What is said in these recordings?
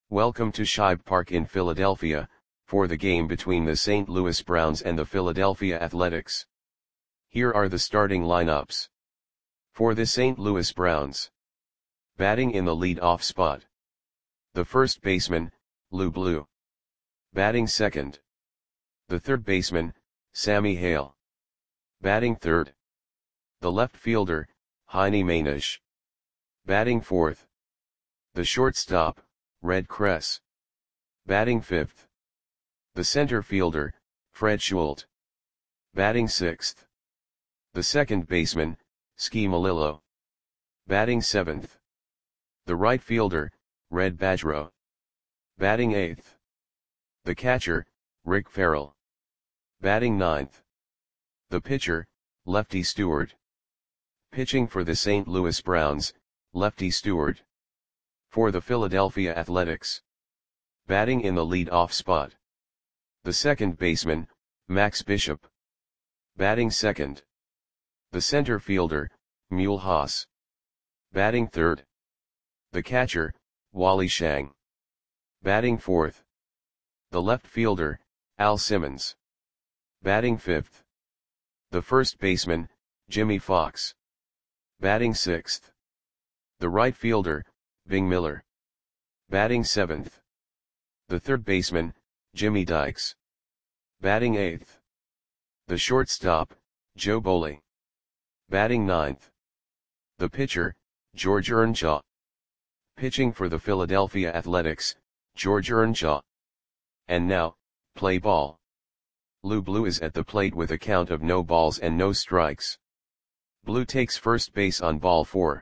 Welcome to Shibe Park in Philadelphia, for the game between the St. Louis Browns and the Philadelphia Athletics. Here are the starting lineups. For the St. Louis Browns. Batting in the lead-off spot. The first baseman, Lou Blue. Batting second. The third baseman, Sammy Hale. Batting third. The left fielder, Heine Mainish. Batting fourth. The shortstop, Red Kress. Batting fifth. The center fielder, Fred Schult. Batting sixth. The second baseman, Ski Melillo. Batting seventh. The right fielder, Red Badgerow. Batting eighth. The catcher, Rick Farrell. Batting ninth. The pitcher, Lefty Stewart. Pitching for the St. Louis Browns, Lefty Stewart. For the Philadelphia Athletics. Batting in the lead-off spot. The second baseman, Max Bishop. Batting second. The center fielder, Mule Haas. Batting third. The catcher, Wally Shang. Batting fourth. The left fielder, Al Simmons. Batting fifth. The first baseman, Jimmy Fox. Batting sixth. The right fielder, Bing Miller. Batting seventh. The third baseman, Jimmy Dykes. Batting eighth. The shortstop, Joe Boley. Batting ninth. The pitcher, George Earnshaw. Pitching for the Philadelphia Athletics, George Earnshaw. And now, play ball. Lou Blue is at the plate with a count of no balls and no strikes. Blue takes first base on ball 4.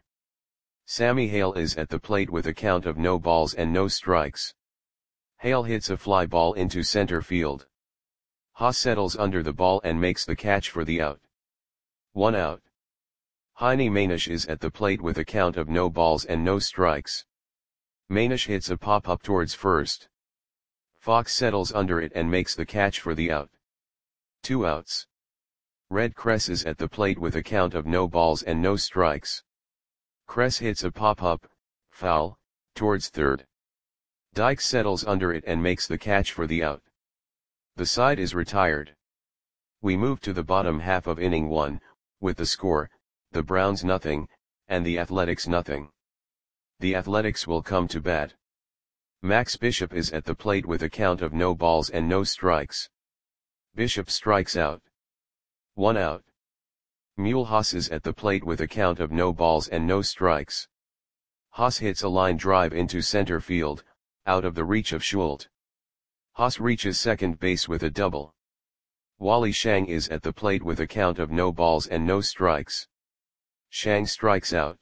Sammy Hale is at the plate with a count of no balls and no strikes. Hale hits a fly ball into center field. Haas settles under the ball and makes the catch for the out. 1 out. Heine Mainish is at the plate with a count of no balls and no strikes. Mainish hits a pop-up towards first. Fox settles under it and makes the catch for the out. 2 outs. Red Kress is at the plate with a count of no balls and no strikes. Kress hits a pop-up, foul, towards third. Dykes settles under it and makes the catch for the out. The side is retired. We move to the bottom half of inning 1, with the score, the Browns nothing, and the Athletics nothing. The Athletics will come to bat. Max Bishop is at the plate with a count of no balls and no strikes. Bishop strikes out. 1 out. Mule Haas is at the plate with a count of no balls and no strikes. Haas hits a line drive into center field, out of the reach of Schult. Haas reaches second base with a double. Wally Shang is at the plate with a count of no balls and no strikes. Shang strikes out.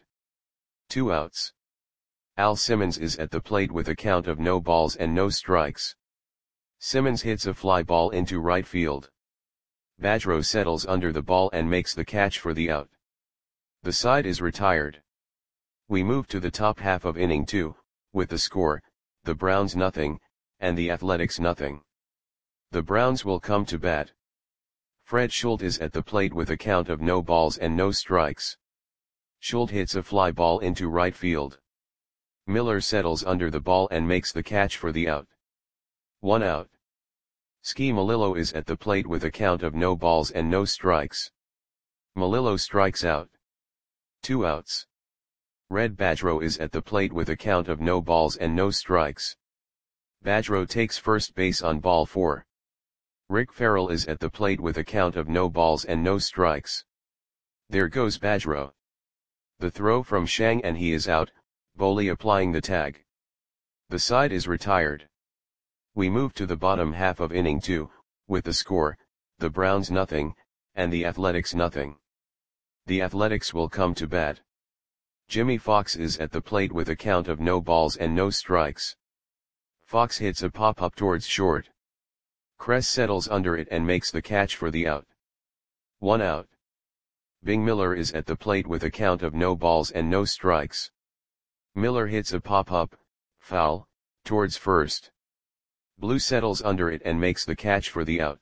2 outs. Al Simmons is at the plate with a count of no balls and no strikes. Simmons hits a fly ball into right field. Badgerow settles under the ball and makes the catch for the out. The side is retired. We move to the top half of inning 2, with the score, the Browns nothing, and the Athletics nothing. The Browns will come to bat. Fred Schult is at the plate with a count of no balls and no strikes. Schult hits a fly ball into right field. Miller settles under the ball and makes the catch for the out. 1 out. Ski Melillo is at the plate with a count of no balls and no strikes. Melillo strikes out. 2 outs. Red Badgerow is at the plate with a count of no balls and no strikes. Badgerow takes first base on ball 4. Rick Farrell is at the plate with a count of no balls and no strikes. There goes Badgerow. The throw from Shang and he is out, Boley applying the tag. The side is retired. We move to the bottom half of inning 2, with the score, the Browns nothing, and the Athletics nothing. The Athletics will come to bat. Jimmy Fox is at the plate with a count of no balls and no strikes. Fox hits a pop-up towards short. Kress settles under it and makes the catch for the out. 1 out. Bing Miller is at the plate with a count of no balls and no strikes. Miller hits a pop-up, foul, towards first. Blue settles under it and makes the catch for the out.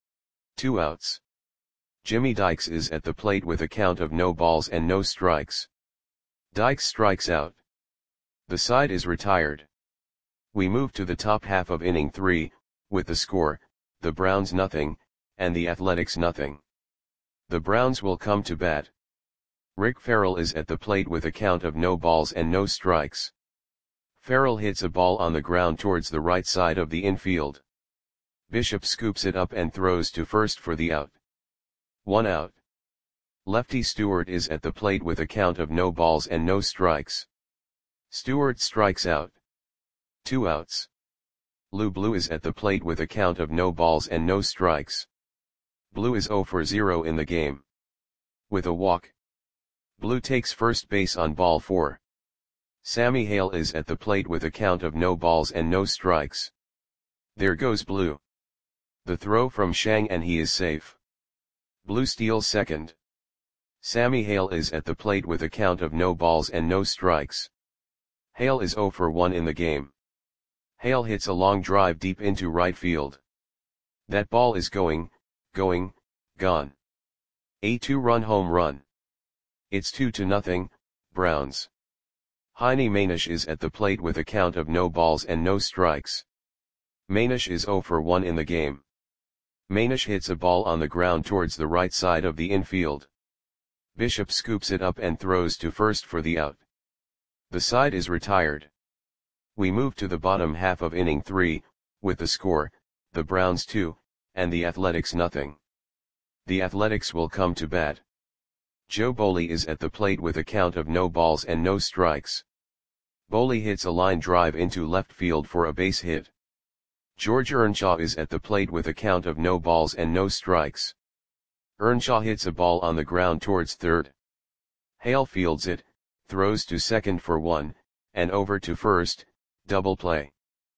2 outs. Jimmy Dykes is at the plate with a count of no balls and no strikes. Dykes strikes out. The side is retired. We move to the top half of inning 3, with the score, the Browns nothing, and the Athletics nothing. The Browns will come to bat. Rick Farrell is at the plate with a count of no balls and no strikes. Farrell hits a ball on the ground towards the right side of the infield. Bishop scoops it up and throws to first for the out. 1 out. Lefty Stewart is at the plate with a count of no balls and no strikes. Stewart strikes out. 2 outs. Lou Blue is at the plate with a count of no balls and no strikes. Blue is 0 for 0 in the game. With a walk, Blue takes first base on ball 4. Sammy Hale is at the plate with a count of no balls and no strikes. There goes Blue. The throw from Shang and he is safe. Blue steals second. Sammy Hale is at the plate with a count of no balls and no strikes. Hale is 0 for 1 in the game. Hale hits a long drive deep into right field. That ball is gone. A 2-run home run. It's 2-0, Browns. Heine Manish is at the plate with a count of no balls and no strikes. Manish is 0 for 1 in the game. Manish hits a ball on the ground towards the right side of the infield. Bishop scoops it up and throws to first for the out. The side is retired. We move to the bottom half of inning 3, with the score, the Browns 2, and the Athletics nothing. The Athletics will come to bat. Joe Boley is at the plate with a count of no balls and no strikes. Boley hits a line drive into left field for a base hit. George Earnshaw is at the plate with a count of no balls and no strikes. Earnshaw hits a ball on the ground towards third. Hale fields it, throws to second for 1, and over to first, double play.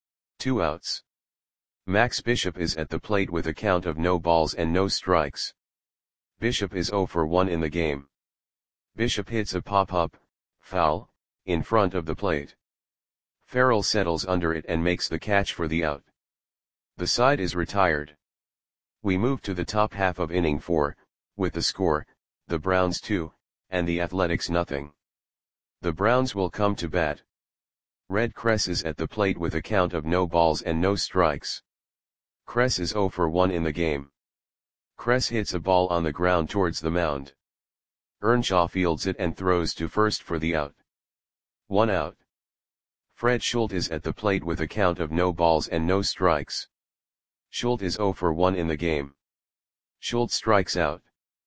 2 outs. Max Bishop is at the plate with a count of no balls and no strikes. Bishop is 0 for 1 in the game. Bishop hits a pop-up, foul, in front of the plate. Farrell settles under it and makes the catch for the out. The side is retired. We move to the top half of inning 4, with the score, the Browns 2, and the Athletics nothing. The Browns will come to bat. Red Kress is at the plate with a count of no balls and no strikes. Kress is 0 for 1 in the game. Kress hits a ball on the ground towards the mound. Earnshaw fields it and throws to first for the out. 1 out. Fred Schultz is at the plate with a count of no balls and no strikes. Schultz is 0 for 1 in the game. Schultz strikes out.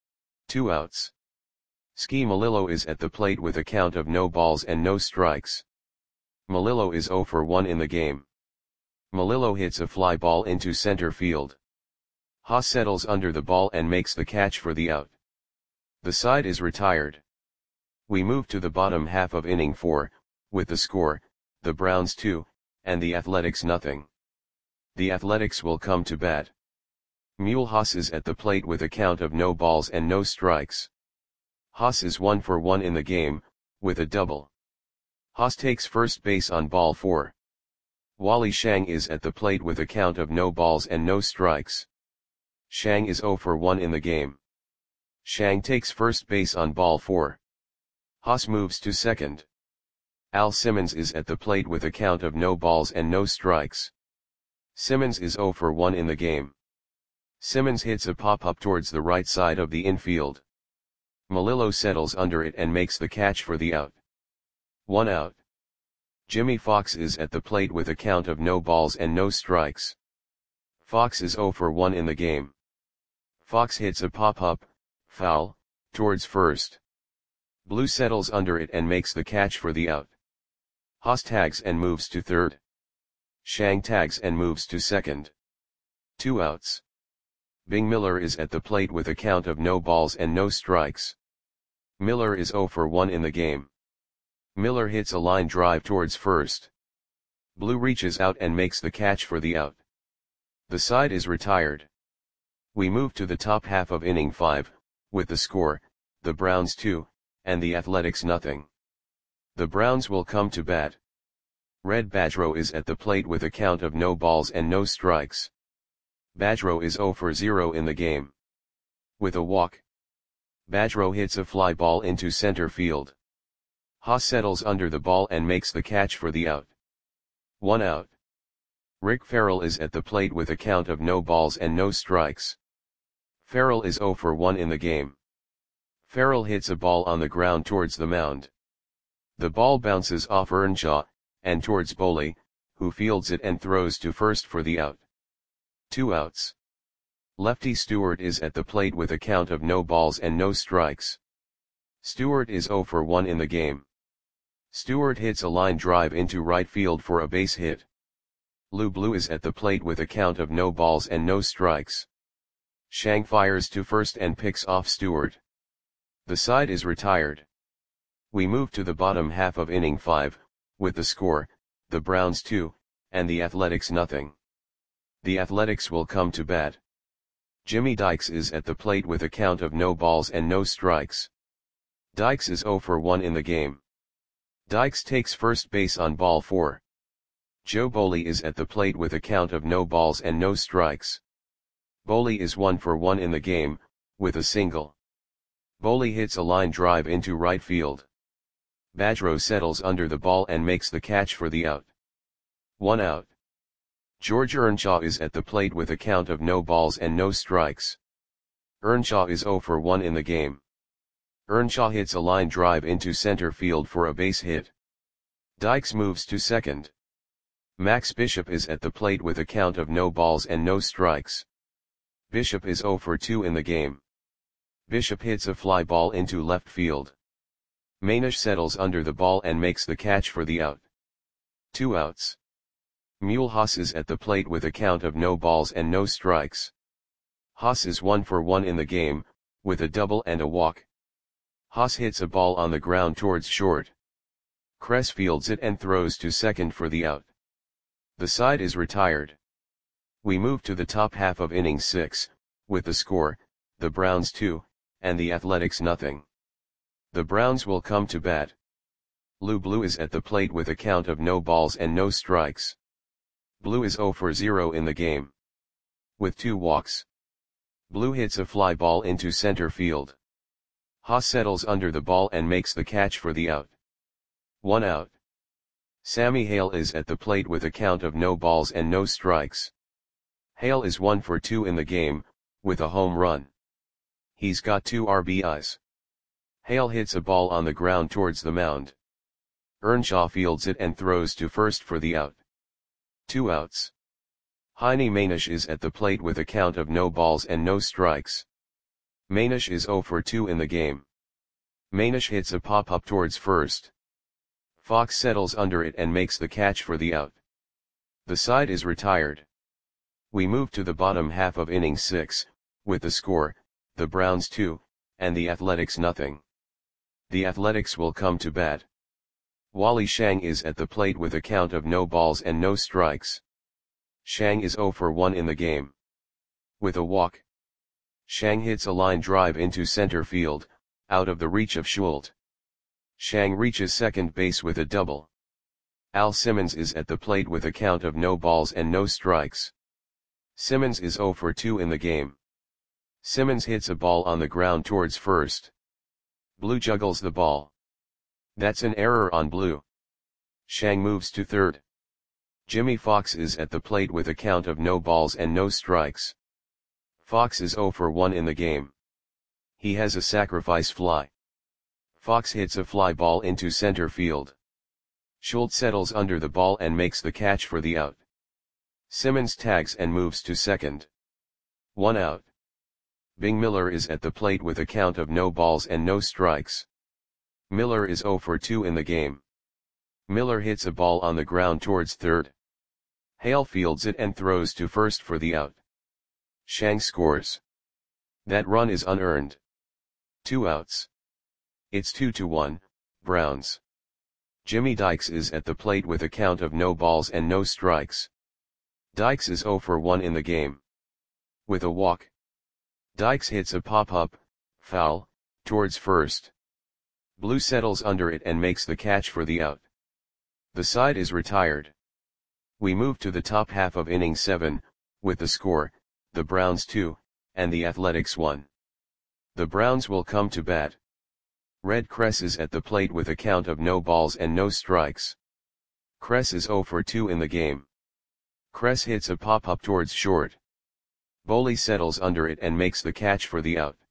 2 outs. Ski Melillo is at the plate with a count of no balls and no strikes. Melillo is 0 for 1 in the game. Melillo hits a fly ball into center field. Haas settles under the ball and makes the catch for the out. The side is retired. We move to the bottom half of inning 4, with the score, the Browns 2, and the Athletics nothing. The Athletics will come to bat. Mule Haas is at the plate with a count of no balls and no strikes. Haas is 1 for 1 in the game, with a double. Haas takes first base on ball 4. Wally Shang is at the plate with a count of no balls and no strikes. Shang is 0 for 1 in the game. Shang takes first base on ball 4. Haas moves to second. Al Simmons is at the plate with a count of no balls and no strikes. Simmons is 0 for 1 in the game. Simmons hits a pop-up towards the right side of the infield. Melillo settles under it and makes the catch for the out. 1 out. Jimmy Fox is at the plate with a count of no balls and no strikes. Fox is 0 for 1 in the game. Fox hits a pop-up, foul, towards first. Blue settles under it and makes the catch for the out. Haas tags and moves to third. Shang tags and moves to second. 2 outs. Bing Miller is at the plate with a count of no balls and no strikes. Miller is 0 for 1 in the game. Miller hits a line drive towards first. Blue reaches out and makes the catch for the out. The side is retired. We move to the top half of inning 5, with the score, the Browns 2, and the Athletics nothing. The Browns will come to bat. Red Badgerow is at the plate with a count of no balls and no strikes. Badgerow is 0 for 0 in the game. With a walk, Badgerow hits a fly ball into center field. Haas settles under the ball and makes the catch for the out. 1 out. Rick Farrell is at the plate with a count of no balls and no strikes. Farrell is 0 for 1 in the game. Farrell hits a ball on the ground towards the mound. The ball bounces off Earnshaw, and towards Boley, who fields it and throws to first for the out. 2 outs. Lefty Stewart is at the plate with a count of no balls and no strikes. Stewart is 0 for 1 in the game. Stewart hits a line drive into right field for a base hit. Lou Blue is at the plate with a count of no balls and no strikes. Shang fires to first and picks off Stewart. The side is retired. We move to the bottom half of inning 5, with the score, the Browns 2, and the Athletics nothing. The Athletics will come to bat. Jimmy Dykes is at the plate with a count of no balls and no strikes. Dykes is 0 for 1 in the game. Dykes takes first base on ball 4. Joe Boley is at the plate with a count of no balls and no strikes. Boley is 1 for 1 in the game, with a single. Boley hits a line drive into right field. Badgerow settles under the ball and makes the catch for the out. 1 out. George Earnshaw is at the plate with a count of no balls and no strikes. Earnshaw is 0 for 1 in the game. Earnshaw hits a line drive into center field for a base hit. Dykes moves to second. Max Bishop is at the plate with a count of no balls and no strikes. Bishop is 0 for 2 in the game. Bishop hits a fly ball into left field. Manish settles under the ball and makes the catch for the out. 2 outs. Mule Haas is at the plate with a count of no balls and no strikes. Haas is 1 for 1 in the game, with a double and a walk. Haas hits a ball on the ground towards short. Kress fields it and throws to second for the out. The side is retired. We move to the top half of inning 6, with the score, the Browns 2, and the Athletics nothing. The Browns will come to bat. Lou Blue is at the plate with a count of no balls and no strikes. Blue is 0 for 0 in the game. With 2 walks. Blue hits a fly ball into center field. Haas settles under the ball and makes the catch for the out. 1 out. Sammy Hale is at the plate with a count of no balls and no strikes. Hale is 1 for 2 in the game, with a home run. He's got 2 RBIs. Hale hits a ball on the ground towards the mound. Earnshaw fields it and throws to first for the out. 2 outs. Heine Manish is at the plate with a count of no balls and no strikes. Manish is 0 for 2 in the game. Manish hits a pop-up towards first. Fox settles under it and makes the catch for the out. The side is retired. We move to the bottom half of inning 6, with the score, the Browns 2, and the Athletics nothing. The Athletics will come to bat. Wally Shang is at the plate with a count of no balls and no strikes. Shang is 0 for 1 in the game. With a walk. Shang hits a line drive into center field, out of the reach of Schultz. Shang reaches second base with a double. Al Simmons is at the plate with a count of no balls and no strikes. Simmons is 0 for 2 in the game. Simmons hits a ball on the ground towards first. Blue juggles the ball. That's an error on Blue. Shang moves to third. Jimmy Fox is at the plate with a count of no balls and no strikes. Fox is 0 for 1 in the game. He has a sacrifice fly. Fox hits a fly ball into center field. Schultz settles under the ball and makes the catch for the out. Simmons tags and moves to second. 1 out. Bing Miller is at the plate with a count of no balls and no strikes. Miller is 0 for 2 in the game. Miller hits a ball on the ground towards third. Hale fields it and throws to first for the out. Shang scores. That run is unearned. 2 outs. It's 2-1, Browns. Jimmy Dykes is at the plate with a count of no balls and no strikes. Dykes is 0 for 1 in the game. With a walk. Dykes hits a pop-up, foul, towards first. Blue settles under it and makes the catch for the out. The side is retired. We move to the top half of inning 7, with the score, the Browns 2, and the Athletics 1. The Browns will come to bat. Red Kress is at the plate with a count of no balls and no strikes. Kress is 0 for 2 in the game. Kress hits a pop-up towards short. Boley settles under it and makes the catch for the out.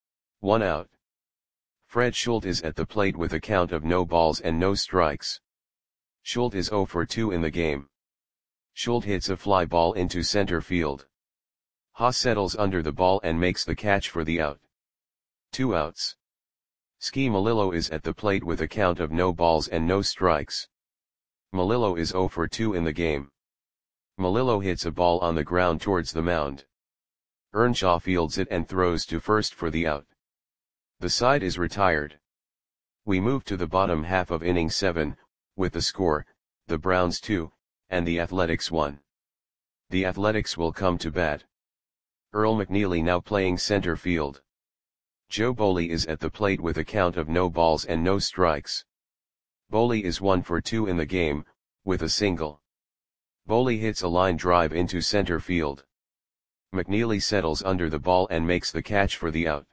1 out. Fred Schuldt is at the plate with a count of no balls and no strikes. Schuldt is 0 for 2 in the game. Schuldt hits a fly ball into center field. Haas settles under the ball and makes the catch for the out. 2 outs. Ski Melillo is at the plate with a count of no balls and no strikes. Melillo is 0 for 2 in the game. Melillo hits a ball on the ground towards the mound. Earnshaw fields it and throws to first for the out. The side is retired. We move to the bottom half of inning 7, with the score, the Browns 2, and the Athletics 1. The Athletics will come to bat. Earl McNeely now playing center field. Joe Boley is at the plate with a count of no balls and no strikes. Boley is 1 for 2 in the game, with a single. Boley hits a line drive into center field. McNeely settles under the ball and makes the catch for the out.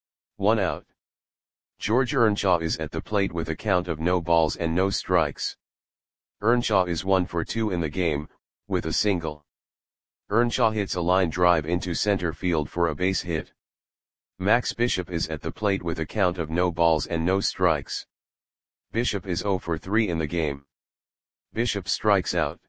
1 out. George Earnshaw is at the plate with a count of no balls and no strikes. Earnshaw is 1 for 2 in the game, with a single. Earnshaw hits a line drive into center field for a base hit. Max Bishop is at the plate with a count of no balls and no strikes. Bishop is 0 for 3 in the game. Bishop strikes out.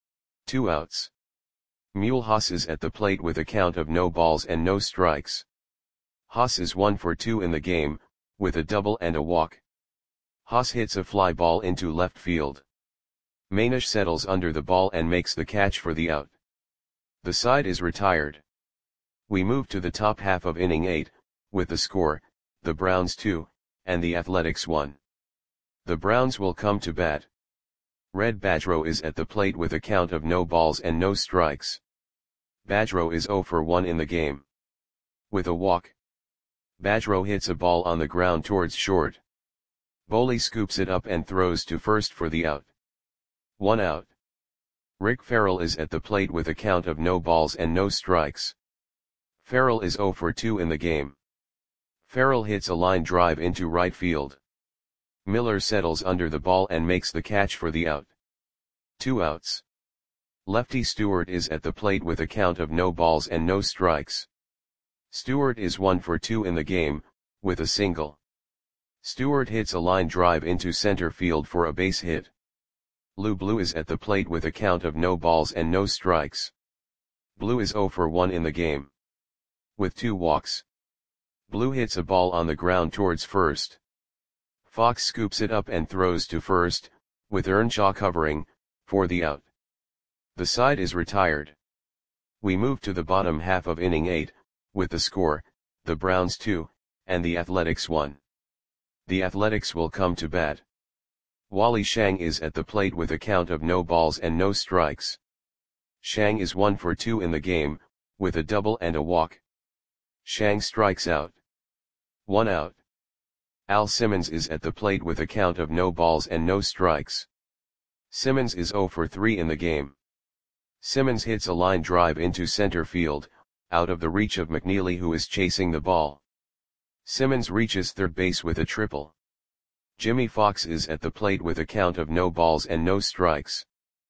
2 outs. Mule Haas is at the plate with a count of no balls and no strikes. Haas is 1 for 2 in the game, with a double and a walk. Haas hits a fly ball into left field. Manish settles under the ball and makes the catch for the out. The side is retired. We move to the top half of inning 8, with the score, the Browns 2, and the Athletics 1. The Browns will come to bat. Red Badgerow is at the plate with a count of no balls and no strikes. Badgerow is 0 for 1 in the game. With a walk. Badgerow hits a ball on the ground towards short. Boley scoops it up and throws to first for the out. 1 out. Rick Farrell is at the plate with a count of no balls and no strikes. Farrell is 0 for 2 in the game. Farrell hits a line drive into right field. Miller settles under the ball and makes the catch for the out. 2 outs. Lefty Stewart is at the plate with a count of no balls and no strikes. Stewart is 1 for 2 in the game, with a single. Stewart hits a line drive into center field for a base hit. Lou Blue is at the plate with a count of no balls and no strikes. Blue is 0 for 1 in the game. With 2 walks. Blue hits a ball on the ground towards first. Fox scoops it up and throws to first, with Earnshaw covering, for the out. The side is retired. We move to the bottom half of inning 8, with the score, the Browns 2, and the Athletics 1. The Athletics will come to bat. Wally Shang is at the plate with a count of no balls and no strikes. Shang is 1 for 2 in the game, with a double and a walk. Shang strikes out. 1 out. Al Simmons is at the plate with a count of no balls and no strikes. Simmons is 0 for 3 in the game. Simmons hits a line drive into center field, out of the reach of McNeely who is chasing the ball. Simmons reaches third base with a triple. Jimmy Fox is at the plate with a count of no balls and no strikes.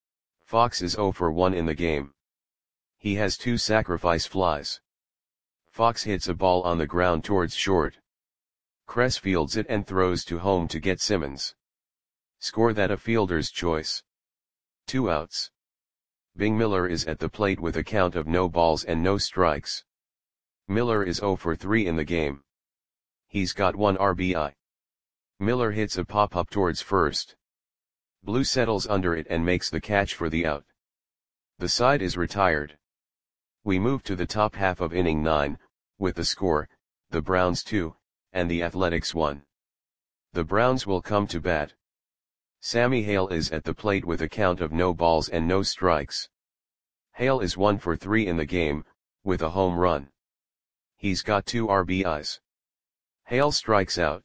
Fox is 0 for 1 in the game. He has 2 sacrifice flies. Fox hits a ball on the ground towards short. Kress fields it and throws to home to get Simmons. Score that a fielder's choice. 2 outs. Bing Miller is at the plate with a count of no balls and no strikes. Miller is 0 for 3 in the game. He's got 1 RBI. Miller hits a pop-up towards first. Blue settles under it and makes the catch for the out. The side is retired. We move to the top half of inning 9, with the score, the Browns 2, and the Athletics 1. The Browns will come to bat. Sammy Hale is at the plate with a count of no balls and no strikes. Hale is 1 for 3 in the game, with a home run. He's got 2 RBIs. Hale strikes out.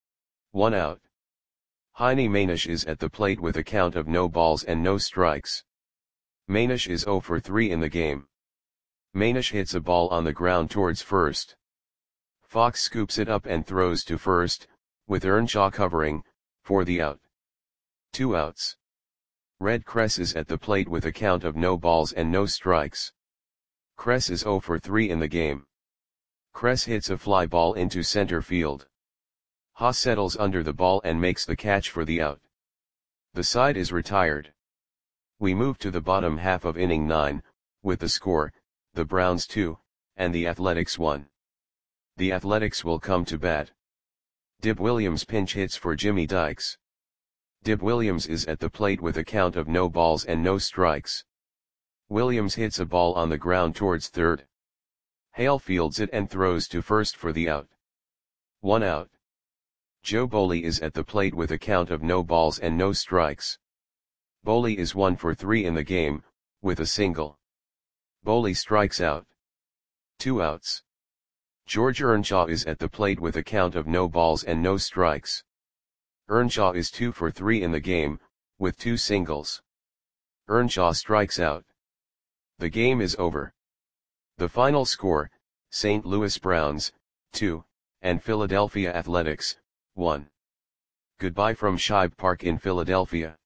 1 out. Heine Manish is at the plate with a count of no balls and no strikes. Manish is 0 for 3 in the game. Manish hits a ball on the ground towards first. Fox scoops it up and throws to first, with Earnshaw covering, for the out. 2 outs. Red Cress is at the plate with a count of no balls and no strikes. Cress is 0 for 3 in the game. Cress hits a fly ball into center field. Ha settles under the ball and makes the catch for the out. The side is retired. We move to the bottom half of inning 9, with the score, the Browns 2, and the Athletics 1. The Athletics will come to bat. Dib Williams pinch hits for Jimmy Dykes. Dib Williams is at the plate with a count of no balls and no strikes. Williams hits a ball on the ground towards third. Hale fields it and throws to first for the out. 1 out. Joe Boley is at the plate with a count of no balls and no strikes. Boley is 1 for 3 in the game, with a single. Boley strikes out. 2 outs. George Earnshaw is at the plate with a count of no balls and no strikes. Earnshaw is 2 for 3 in the game, with 2 singles. Earnshaw strikes out. The game is over. The final score, St. Louis Browns, 2, and Philadelphia Athletics, 1. Goodbye from Shibe Park in Philadelphia.